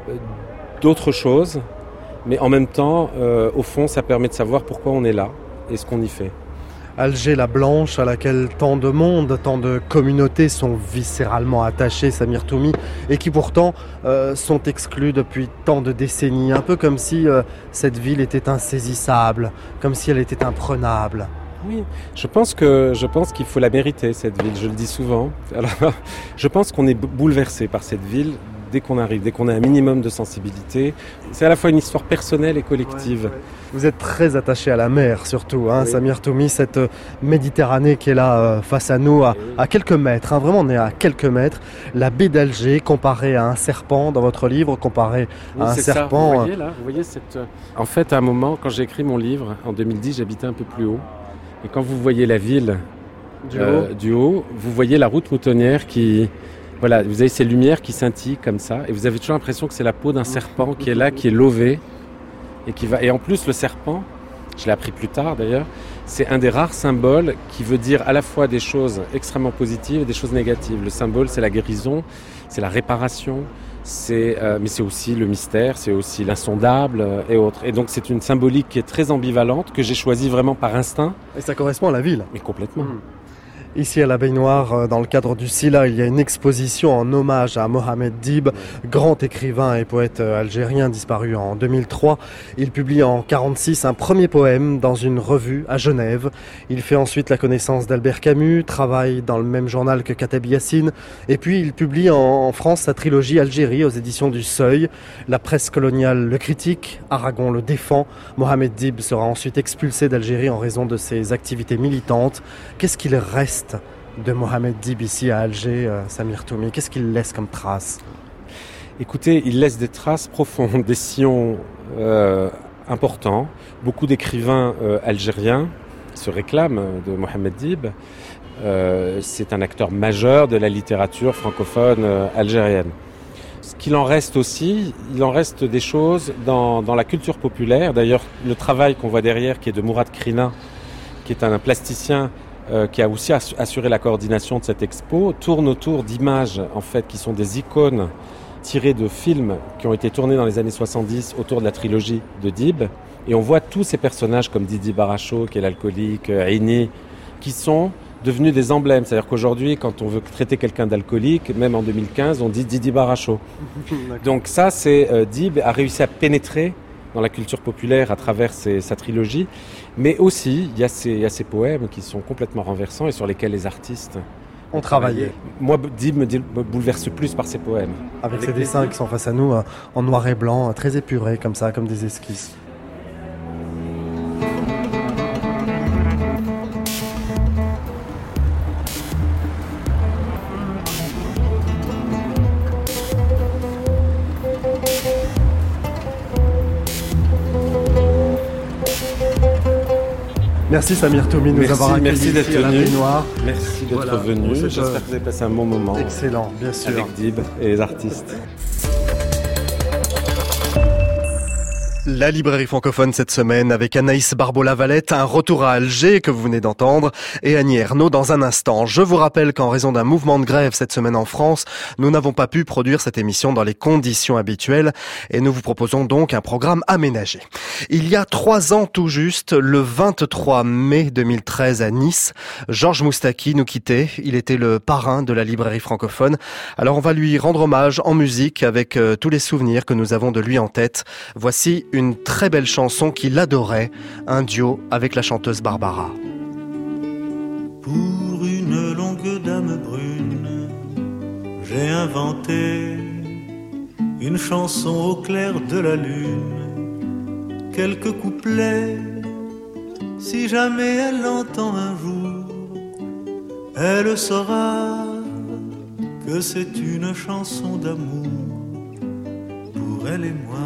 d'autre chose, mais en même temps, au fond, ça permet de savoir pourquoi on est là et ce qu'on y fait. Alger la Blanche, à laquelle tant de monde, tant de communautés sont viscéralement attachées, Samir Toumi, et qui pourtant sont exclus depuis tant de décennies, un peu comme si cette ville était insaisissable, comme si elle était imprenable. Oui, je pense qu'il faut la mériter, cette ville, je le dis souvent. Alors, je pense qu'on est bouleversé par cette ville dès qu'on arrive, dès qu'on a un minimum de sensibilité. C'est à la fois une histoire personnelle et collective. Vous êtes très attaché à la mer surtout, Samir Toumi, cette Méditerranée qui est là face à nous, à quelques mètres, vraiment on est à quelques mètres. La baie d'Alger comparée à un serpent dans votre livre, comparée à un serpent. Ça. Vous voyez En fait, à un moment, quand j'ai écrit mon livre, en 2010, j'habitais un peu plus haut. Et quand vous voyez la ville du haut, vous voyez la route moutonnière qui... Voilà, vous avez ces lumières qui scintillent comme ça, et vous avez toujours l'impression que c'est la peau d'un serpent qui est là, qui est lové, et qui va. Et en plus, le serpent, je l'ai appris plus tard d'ailleurs, c'est un des rares symboles qui veut dire à la fois des choses extrêmement positives et des choses négatives. Le symbole, c'est la guérison, c'est la réparation, mais c'est aussi le mystère, c'est aussi l'insondable et autres. Et donc c'est une symbolique qui est très ambivalente, que j'ai choisie vraiment par instinct. Et ça correspond à la ville. Mais complètement. Ici à la Baignoire, dans le cadre du SILA, il y a une exposition en hommage à Mohamed Dib, grand écrivain et poète algérien disparu en 2003. Il publie en 1946 un premier poème dans une revue à Genève. Il fait ensuite la connaissance d'Albert Camus, travaille dans le même journal que Kateb Yassine, et puis il publie en France sa trilogie Algérie aux éditions du Seuil. La presse coloniale le critique, Aragon le défend. Mohamed Dib sera ensuite expulsé d'Algérie en raison de ses activités militantes. Qu'est-ce qu'il reste de Mohamed Dib ici à Alger, Samir Toumi? Qu'est-ce qu'il laisse comme traces? Écoutez, il laisse des traces profondes, des sillons importants. Beaucoup d'écrivains algériens se réclament de Mohamed Dib. C'est un acteur majeur de la littérature francophone algérienne. Ce qu'il en reste aussi, il en reste des choses dans la culture populaire. D'ailleurs, le travail qu'on voit derrière, qui est de Mourad Krina, qui est un plasticien qui a aussi assuré la coordination de cette expo, tourne autour d'images en fait qui sont des icônes tirées de films qui ont été tournés dans les années 70 autour de la trilogie de Dib. Et on voit tous ces personnages comme Didi Baracho, qui est l'alcoolique, Aini, qui sont devenus des emblèmes. C'est-à-dire qu'aujourd'hui, quand on veut traiter quelqu'un d'alcoolique, même en 2015, on dit Didi Baracho. Donc ça, c'est Dib a réussi à pénétrer dans la culture populaire à travers sa trilogie, mais aussi il y a ces poèmes qui sont complètement renversants et sur lesquels les artistes ont travaillé. Moi, Dib me bouleverse plus par ses poèmes. Avec ces dessins qui sont face à nous en noir et blanc, très épurés comme ça, comme des esquisses. Merci Samir Toumi de nous avoir accueillis. Merci d'être venu. Merci d'être venu. J'espère que vous avez passé un bon moment. Excellent, bien sûr. Avec Dib et les artistes. La librairie francophone cette semaine avec Anaïs Barbeau-Lavalette, un retour à Alger que vous venez d'entendre, et Annie Ernaux dans un instant. Je vous rappelle qu'en raison d'un mouvement de grève cette semaine en France, nous n'avons pas pu produire cette émission dans les conditions habituelles et nous vous proposons donc un programme aménagé. Il y a 3 ans tout juste, le 23 mai 2013 à Nice, Georges Moustaki nous quittait. Il était le parrain de la librairie francophone. Alors on va lui rendre hommage en musique avec tous les souvenirs que nous avons de lui en tête. Voici une très belle chanson qu'il adorait, un duo avec la chanteuse Barbara. Pour une longue dame brune, j'ai inventé une chanson au clair de la lune, quelques couplets, si jamais elle l'entend un jour, elle saura que c'est une chanson d'amour pour elle et moi.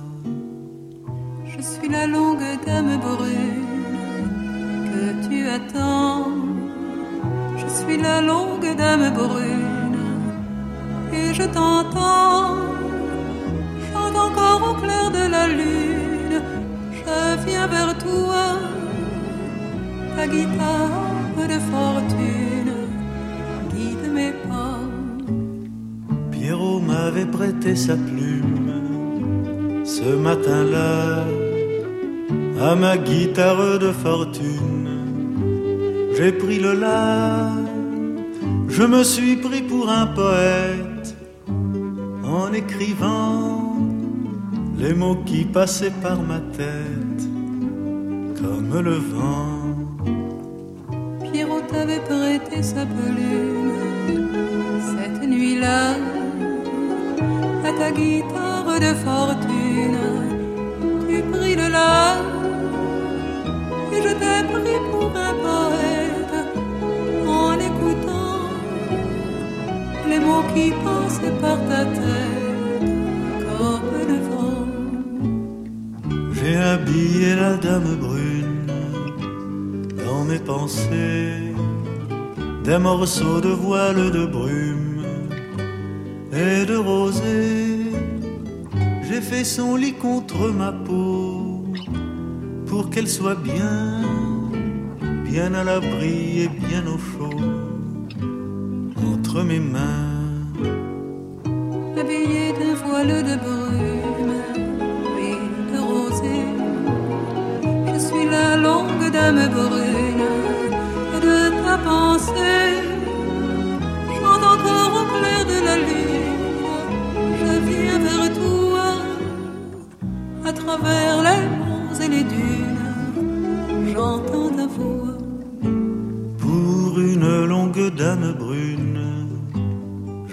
Je suis la longue dame brune que tu attends. Je suis la longue dame brune et je t'entends. Chante encore au clair de la lune. Je viens vers toi, ta guitare de fortune guide mes pas. Pierrot m'avait prêté sa plume ce matin-là. À ma guitare de fortune, j'ai pris le la. Je me suis pris pour un poète en écrivant les mots qui passaient par ma tête comme le vent. Pierrot t'avait prêté sa plume cette nuit-là à ta guitare de fortune. Tu pris le la. Et je t'ai pris pour un poète en écoutant les mots qui passaient par ta tête comme le vent. J'ai habillé la dame brune dans mes pensées, des morceaux de voile de brume et de rosée. J'ai fait son lit contre ma peau pour qu'elle soit bien, bien à l'abri et bien au chaud entre mes mains. Habillée d'un voile de brume et de rosée, je suis la longue dame brune de ta pensée.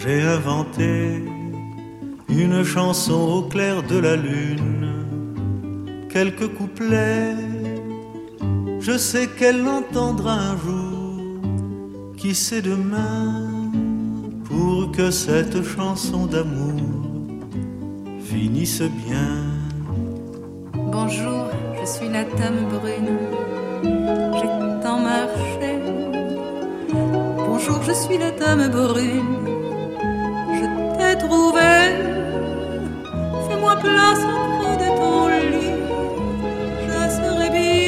j'ai inventé une chanson au clair de la lune, quelques couplets, je sais qu'elle l'entendra un jour, qui sait demain, pour que cette chanson d'amour finisse bien. Bonjour, je suis la dame brune, j'ai tant marché. Bonjour, je suis la dame brune, je t'ai trouvé. Fais-moi place auprès de ton lit, je serai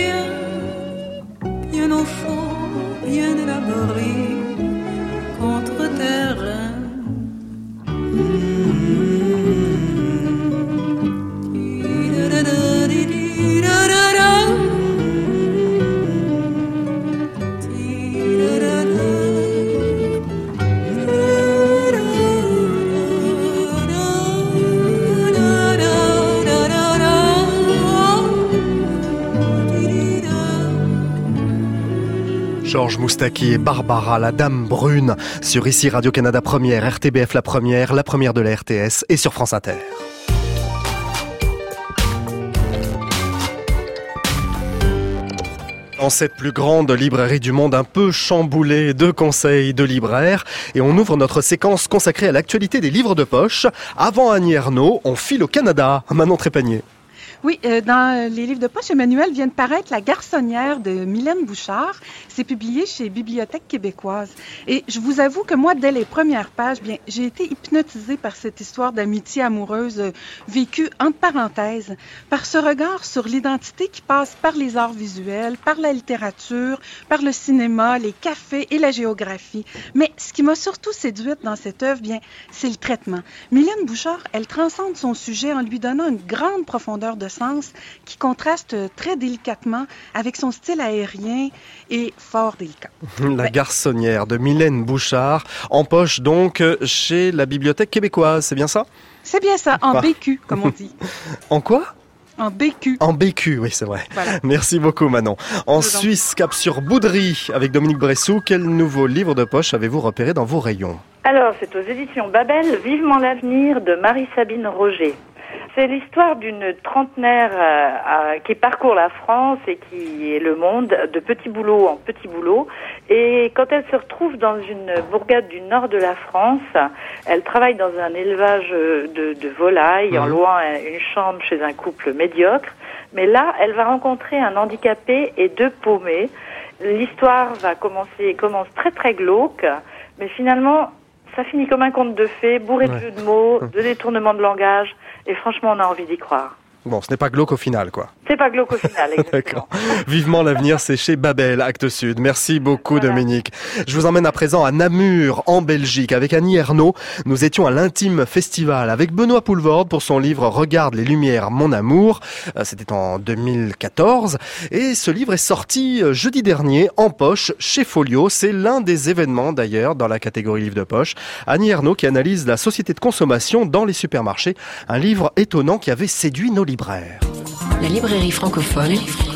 bien au chaud, bien à l'abri contre tes reins. Georges Moustaki et Barbara, la Dame Brune, sur ici Radio-Canada Première, RTBF la première de la RTS et sur France Inter. Dans cette plus grande librairie du monde un peu chamboulée de conseils de libraires, et on ouvre notre séquence consacrée à l'actualité des livres de poche. Avant Annie Ernaux, on file au Canada. Manon Trépanier. Oui, dans les livres de poche, Emmanuel, vient de paraître La Garçonnière de Mylène Bouchard. C'est publié chez Bibliothèque québécoise. Et je vous avoue que moi, dès les premières pages, bien, j'ai été hypnotisée par cette histoire d'amitié amoureuse vécue entre parenthèses, par ce regard sur l'identité qui passe par les arts visuels, par la littérature, par le cinéma, les cafés et la géographie. Mais ce qui m'a surtout séduite dans cette œuvre, bien, c'est le traitement. Mylène Bouchard, elle transcende son sujet en lui donnant une grande profondeur de sens qui contraste très délicatement avec son style aérien et fort délicat. La Garçonnière de Mylène Bouchard, en poche donc chez la Bibliothèque québécoise, c'est bien ça? C'est bien ça, en BQ, comme on dit. En quoi? En BQ. En BQ, oui, c'est vrai. Voilà. Merci beaucoup, Manon. En Suisse, cap sur Boudry, avec Dominique Bressou, quel nouveau livre de poche avez-vous repéré dans vos rayons? Alors, c'est aux éditions Babel, Vivement l'avenir de Marie-Sabine Roger. C'est l'histoire d'une trentenaire qui parcourt la France et qui est le monde de petit boulot en petit boulot. Et quand elle se retrouve dans une bourgade du nord de la France, elle travaille dans un élevage de volailles, en louant une chambre chez un couple médiocre. Mais là, elle va rencontrer un handicapé et deux paumés. L'histoire commence très très glauque, mais finalement, ça finit comme un conte de fées, bourré de jeux de mots, de détournements de langage, et franchement, on a envie d'y croire. Bon, ce n'est pas glauque au final, quoi. C'est pas glauque au final, exactement. D'accord. Vivement l'avenir, c'est chez Babel, Actes Sud. Merci beaucoup, Dominique. Je vous emmène à présent à Namur, en Belgique, avec Annie Ernaux. Nous étions à l'Intime Festival avec Benoît Poulvorde pour son livre Regarde les lumières, mon amour. C'était en 2014. Et ce livre est sorti jeudi dernier en poche chez Folio. C'est l'un des événements, d'ailleurs, dans la catégorie livre de poche. Annie Ernaux qui analyse la société de consommation dans les supermarchés. Un livre étonnant qui avait séduit nos libraires. La librairie francophone.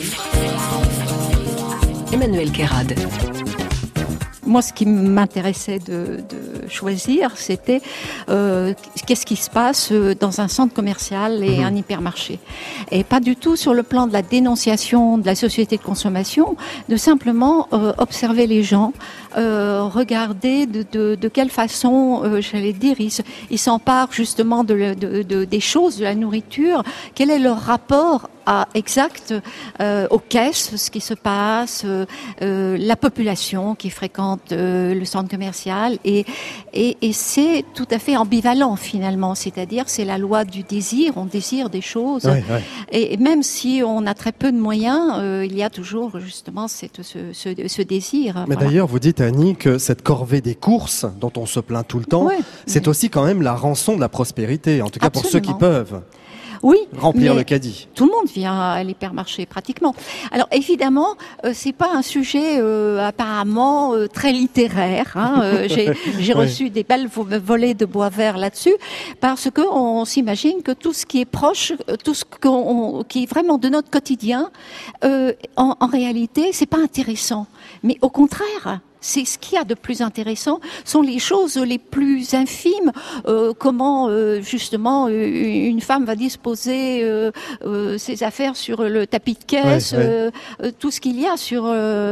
Emmanuel Kérad. Moi, ce qui m'intéressait de choisir, c'était qu'est-ce qui se passe dans un centre commercial et un hypermarché. Et pas du tout sur le plan de la dénonciation de la société de consommation, de simplement observer les gens, regarder de quelle façon, j'allais dire, ils s'emparent justement des choses, de la nourriture, quel est leur rapport exact aux caisses, ce qui se passe, la population qui fréquente le centre commercial et c'est tout à fait ambivalent finalement, c'est-à-dire c'est la loi du désir, on désire des choses et même si on a très peu de moyens, il y a toujours justement ce désir. Mais d'ailleurs vous dites Annie que cette corvée des courses dont on se plaint tout le temps, c'est aussi quand même la rançon de la prospérité, en tout cas pour ceux qui peuvent. Oui, remplir le caddie. Tout le monde vient à l'hypermarché pratiquement. Alors évidemment, c'est pas un sujet apparemment très littéraire. J'ai reçu des belles volées de bois vert là-dessus, parce que on s'imagine que tout ce qui est proche, tout ce qui est vraiment de notre quotidien, en réalité, c'est pas intéressant. Mais au contraire, c'est ce qu'il y a de plus intéressant, sont les choses les plus infimes. Comment justement une femme va disposer ses affaires sur le tapis de caisse, tout ce qu'il y a sur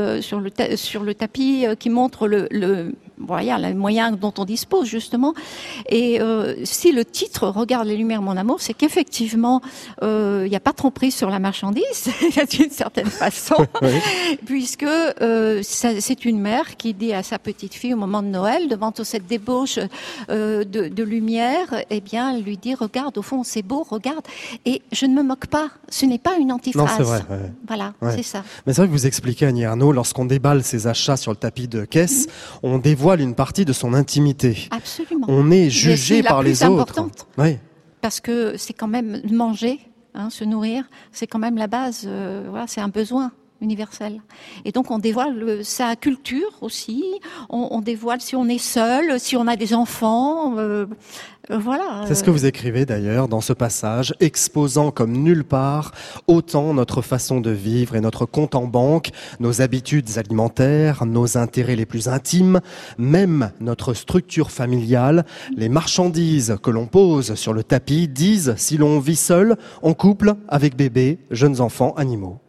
le tapis qui montre voilà, les moyens dont on dispose justement. Et si le titre Regarde les lumières, mon amour, c'est qu'effectivement il n'y a pas de tromperie sur la marchandise d'une certaine façon, puisque c'est une mère qui dit à sa petite fille au moment de Noël, devant toute cette débauche de lumière, eh bien, elle lui dit, regarde, au fond, c'est beau, regarde. Et je ne me moque pas, ce n'est pas une antiphrase. Non, c'est vrai. Voilà, c'est ça. Mais c'est vrai que vous expliquez, Annie Ernaux, lorsqu'on déballe ses achats sur le tapis de caisse, on dévoile une partie de son intimité. Absolument. On est jugé par les autres. Oui. Parce que c'est quand même manger, se nourrir, c'est quand même la base, voilà, c'est un besoin universel. Et donc on dévoile sa culture aussi, on dévoile si on est seul, si on a des enfants, voilà. C'est ce que vous écrivez d'ailleurs dans ce passage, exposant comme nulle part autant notre façon de vivre et notre compte en banque, nos habitudes alimentaires, nos intérêts les plus intimes, même notre structure familiale, les marchandises que l'on pose sur le tapis disent si l'on vit seul, en couple, avec bébé, jeunes enfants, animaux.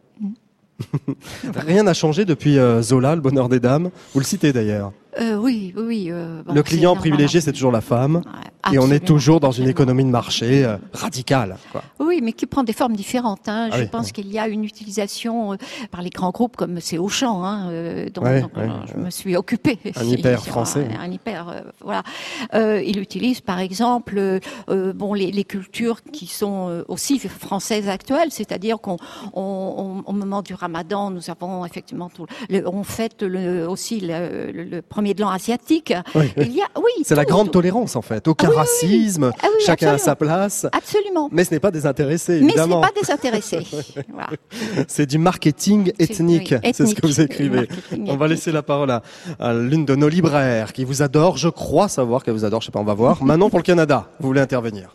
Rien n'a changé depuis Zola, le bonheur des dames. Vous le citez d'ailleurs. Oui. Le client privilégié, c'est toujours la femme. Et on est toujours dans une économie de marché radicale. Quoi. Oui, mais qui prend des formes différentes. Je pense qu'il y a une utilisation par les grands groupes comme c'est Auchan, dont je me suis occupée. Un hyper français. Un hyper, voilà. Il utilise par exemple les cultures qui sont aussi françaises actuelles, c'est-à-dire au moment du Ramadan, nous avons effectivement on fête aussi le premier de l'an asiatique. Il y a, c'est la grande tolérance en fait. Aucun racisme, chacun à sa place. Absolument. Mais ce n'est pas désintéressé, évidemment. Mais ce n'est pas désintéressé. Voilà. C'est du marketing ethnique, c'est ce que vous écrivez. On va laisser la parole à l'une de nos libraires qui vous adore. Je crois savoir qu'elle vous adore, je sais pas, on va voir. Manon pour le Canada, vous voulez intervenir?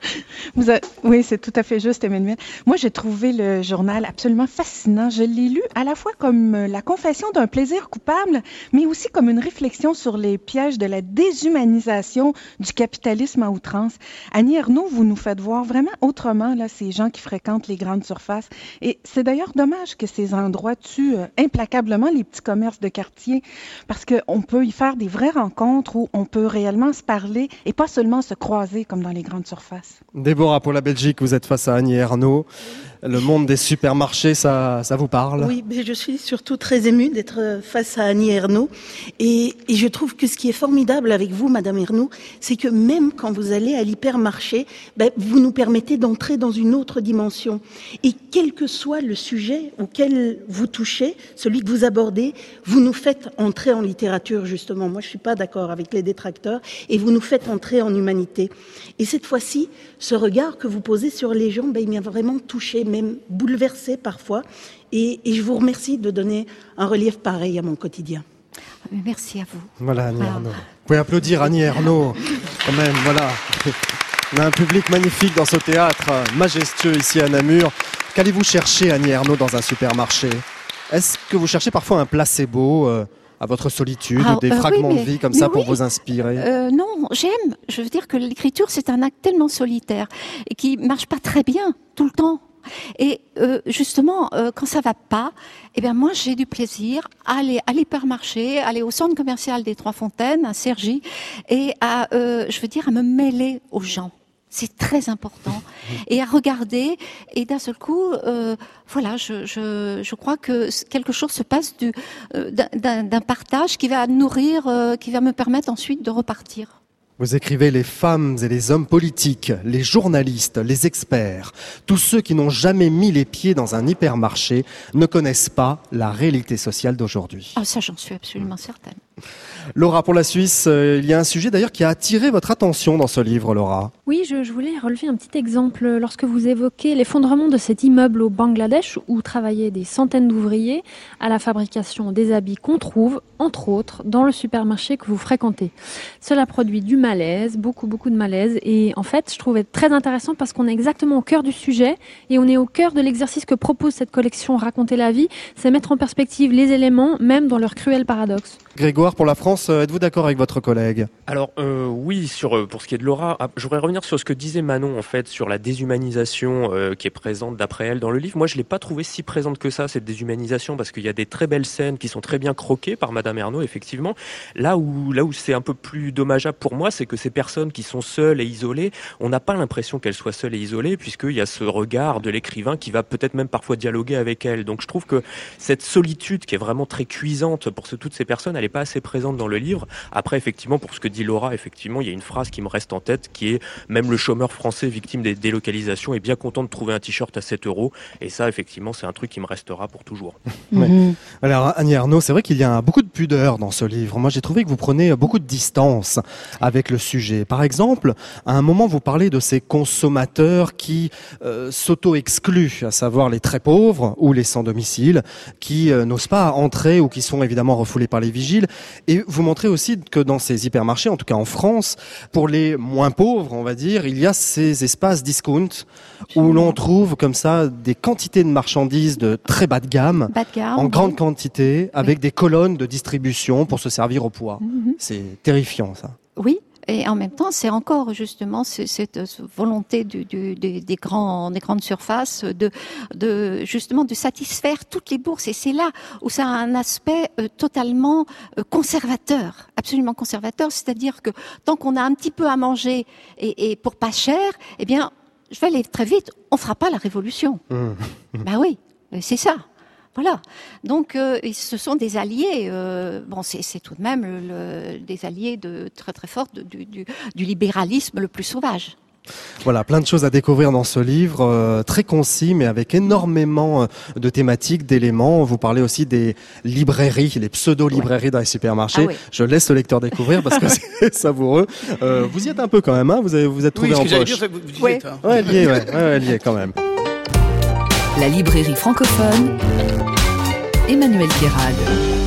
Oui, c'est tout à fait juste, Emmanuel. Moi, j'ai trouvé le journal absolument fascinant. Je l'ai lu à la fois comme la confession d'un plaisir coupable, mais aussi comme une réflexion sur les pièges de la déshumanisation du capitalisme à outrance. Annie Ernaux, vous nous faites voir vraiment autrement là, ces gens qui fréquentent les grandes surfaces. Et c'est d'ailleurs dommage que ces endroits tuent implacablement les petits commerces de quartier, parce qu'on peut y faire des vraies rencontres où on peut réellement se parler et pas seulement se croiser comme dans les grandes surfaces. Déborah, pour la Belgique, vous êtes face à Annie Ernaux. Le monde des supermarchés, ça vous parle? Oui, mais je suis surtout très émue d'être face à Annie Ernaux. Et je trouve que ce qui est formidable avec vous, Madame Ernaux, c'est que même quand vous allez à l'hypermarché, vous nous permettez d'entrer dans une autre dimension. Et quel que soit le sujet auquel vous touchez, celui que vous abordez, vous nous faites entrer en littérature, justement. Moi, je suis pas d'accord avec les détracteurs. Et vous nous faites entrer en humanité. Et cette fois-ci, ce regard que vous posez sur les gens, il m'a vraiment touché, même bouleversé parfois. Et je vous remercie de donner un relief pareil à mon quotidien. Merci à vous. Voilà, Annie Ernaux. Vous pouvez applaudir Annie Ernaux, quand même, voilà. On a un public magnifique dans ce théâtre majestueux ici à Namur. Qu'allez-vous chercher, Annie Ernaux, dans un supermarché? Est-ce que vous cherchez parfois un placebo à votre solitude, ou des fragments de vie comme ça pour vous inspirer? Non, j'aime. Je veux dire que l'écriture, c'est un acte tellement solitaire et qui marche pas très bien tout le temps. Et justement, quand ça va pas, moi j'ai du plaisir à aller à l'hypermarché, aller au centre commercial des Trois Fontaines, à Cergy, et à me mêler aux gens. C'est très important. Et à regarder, et d'un seul coup, je crois que quelque chose se passe d'un partage qui va nourrir, qui va me permettre ensuite de repartir. Vous écrivez les femmes et les hommes politiques, les journalistes, les experts, tous ceux qui n'ont jamais mis les pieds dans un hypermarché ne connaissent pas la réalité sociale d'aujourd'hui. Ah, ça, j'en suis absolument certaine. Laura, pour la Suisse, il y a un sujet d'ailleurs qui a attiré votre attention dans ce livre, Laura. Oui, je voulais relever un petit exemple. Lorsque vous évoquez l'effondrement de cet immeuble au Bangladesh où travaillaient des centaines d'ouvriers à la fabrication des habits qu'on trouve, entre autres, dans le supermarché que vous fréquentez. Cela produit du malaise, beaucoup de malaise. Et en fait, je trouvais très intéressant parce qu'on est exactement au cœur du sujet et on est au cœur de l'exercice que propose cette collection Raconter la vie. C'est mettre en perspective les éléments, même dans leur cruel paradoxe. Grégoire, pour la France, êtes-vous d'accord avec votre collègue ? Alors oui, pour ce qui est de Laura, je voudrais revenir sur ce que disait Manon en fait sur la déshumanisation qui est présente d'après elle dans le livre. Moi, je l'ai pas trouvée si présente que ça, cette déshumanisation, parce qu'il y a des très belles scènes qui sont très bien croquées par Madame Ernaux, effectivement. Là où c'est un peu plus dommageable pour moi, c'est que ces personnes qui sont seules et isolées, on n'a pas l'impression qu'elles soient seules et isolées, puisqu'il y a ce regard de l'écrivain qui va peut-être même parfois dialoguer avec elles. Donc je trouve que cette solitude qui est vraiment très cuisante pour toutes ces personnes, elle n'est pas assez présente dans le livre. Après, effectivement, pour ce que dit Laura, effectivement, il y a une phrase qui me reste en tête qui est « Même le chômeur français victime des délocalisations est bien content de trouver un t-shirt à 7 €. Et ça, effectivement, c'est un truc qui me restera pour toujours. Ouais. Alors, Annie Ernaux, c'est vrai qu'il y a beaucoup de pudeur dans ce livre. Moi, j'ai trouvé que vous prenez beaucoup de distance avec le sujet. Par exemple, à un moment, vous parlez de ces consommateurs qui s'auto-excluent, à savoir les très pauvres ou les sans-domicile, qui n'osent pas entrer ou qui sont évidemment refoulés par les vigiles. Et vous montrez aussi que dans ces hypermarchés, en tout cas en France, pour les moins pauvres, on va dire, il y a ces espaces discount où l'on trouve comme ça des quantités de marchandises de très bas de gamme en grande quantité, avec des colonnes de distribution pour se servir au poids. C'est terrifiant, ça. Oui. Et en même temps, c'est encore justement cette volonté des grandes surfaces de satisfaire toutes les bourses. Et c'est là où ça a un aspect totalement conservateur, absolument conservateur. C'est-à-dire que tant qu'on a un petit peu à manger et pour pas cher, eh bien, je vais aller très vite, on fera pas la révolution. Ben oui, c'est ça. Voilà. Donc, ce sont des alliés. C'est tout de même des alliés très très forts du libéralisme le plus sauvage. Voilà, plein de choses à découvrir dans ce livre, très concis, mais avec énormément de thématiques, d'éléments. Vous parlez aussi des librairies, les pseudo-librairies dans les supermarchés. Ah oui. Je laisse le lecteur découvrir parce que c'est savoureux. Vous y êtes un peu quand même, hein, vous êtes trouvé en poche. Dire, vous y êtes, hein. Ouais, lié quand même. La librairie francophone, Emmanuel Kérad.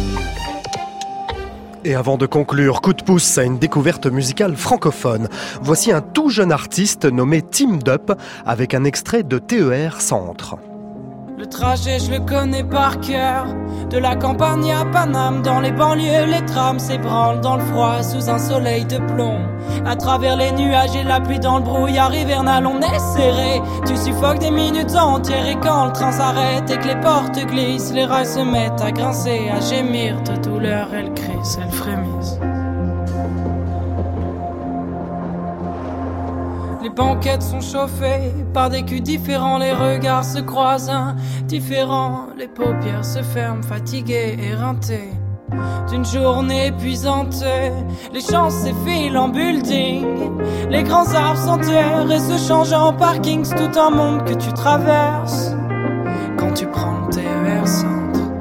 Et avant de conclure, coup de pouce à une découverte musicale francophone. Voici un tout jeune artiste nommé Teamed Up avec un extrait de TER Centre. Le trajet, je le connais par cœur. De la campagne à Paname, dans les banlieues, les trams s'ébranlent dans le froid sous un soleil de plomb. À travers les nuages et la pluie dans le brouillard hivernal, on est serré. Tu suffoques des minutes entières et quand le train s'arrête et que les portes glissent, les rails se mettent à grincer, à gémir de douleur. Elles crissent, elles frémissent. Les banquettes sont chauffées par des culs différents, les regards se croisent indifférents, les paupières se ferment, fatiguées, éreintées d'une journée épuisante. Les champs s'effilent en building, les grands arbres s'enterrent et se changent en parking. C'est tout un monde que tu traverses quand tu prends le TER Centre.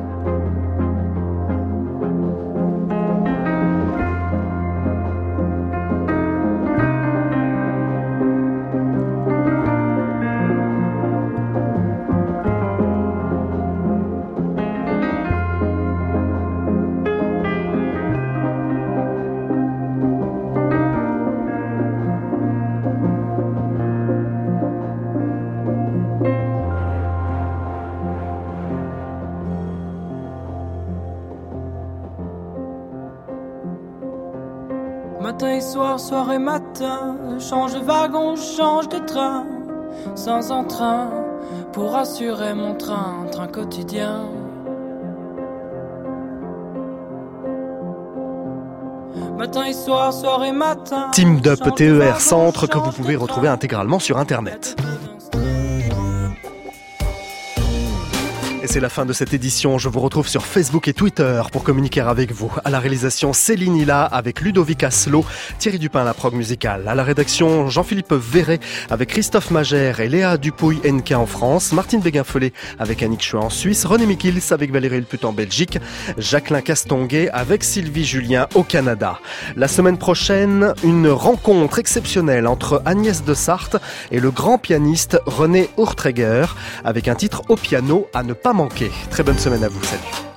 Matin et soir, soir et matin, je change de wagon, je change de train, sans entrain, pour assurer mon train quotidien. Matin et soir, soir et matin. Teamed Up TER Centre que vous pouvez retrouver intégralement sur Internet. Et c'est c'est la fin de cette édition. Je vous retrouve sur Facebook et Twitter pour communiquer avec vous. À la réalisation, Céline Hilla avec Ludovic Asselot, Thierry Dupin à la prog musicale. À la rédaction, Jean-Philippe Verret avec Christophe Magère et Léa Dupouille-Henke en France, Martine Béguin-Follet avec Annick Chouet en Suisse, René Mikils avec Valérie Leput en Belgique, Jacqueline Castonguay avec Sylvie Julien au Canada. La semaine prochaine, une rencontre exceptionnelle entre Agnès de Sarthe et le grand pianiste René Urtreger avec un titre au piano à ne pas manquer. Très bonne semaine à vous, salut.